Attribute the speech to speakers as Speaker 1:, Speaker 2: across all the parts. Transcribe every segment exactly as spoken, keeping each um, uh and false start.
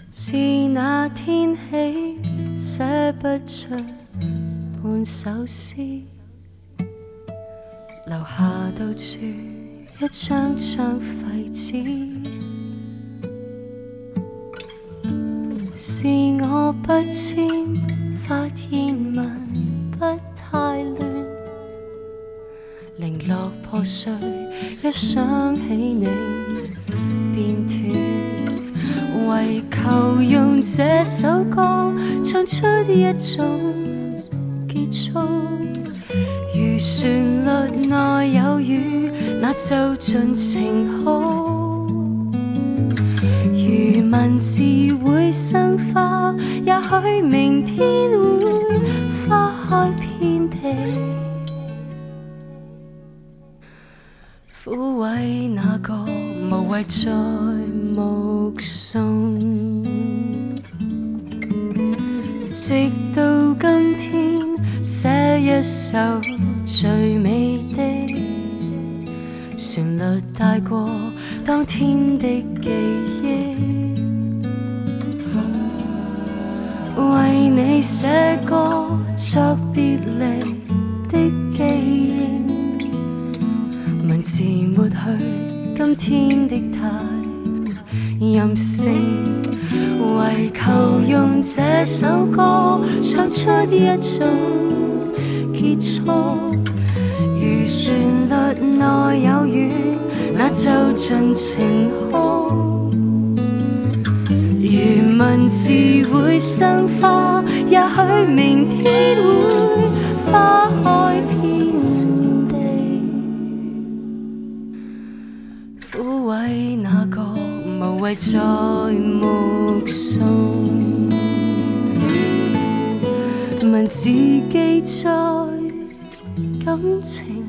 Speaker 1: 自那天起，寫不出半首詩，留下到處一張張廢紙。是我不簽，發現文不太亂，零落破碎，一想起你便斷。為求用這首歌唱出一種結束，如旋律內有雨，那就盡情好。如文字會生花，也許明天會花開遍地，撫慰那個無謂再目送。直到今天，寫一首最美的旋律，帶過當天的記憶，為你寫歌作別離的記憶，文字抹去今天的太任性，為求用這首歌唱出一種結束，如旋律內有雨，那就盡情哭。如文字會生花，也許明天會花開遍地，撫慰那個無謂再目送。文字記載感情，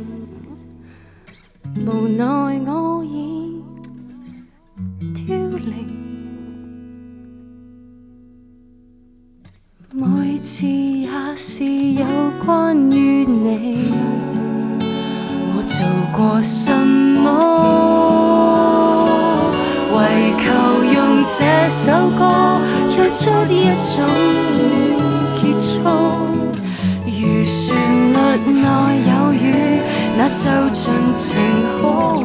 Speaker 1: 無奈我已凋零。每次也是有關於你，我做過什麼，為求用這首歌唱出一種結束，如旋律內有雨，那就盡情哭。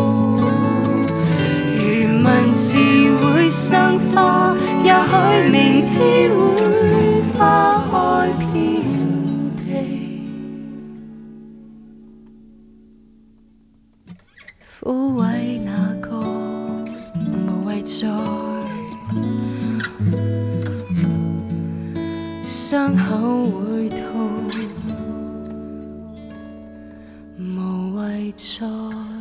Speaker 1: 如文字會生花，也許明天會花開遍地，撫慰那個無謂再傷口會痛，無謂再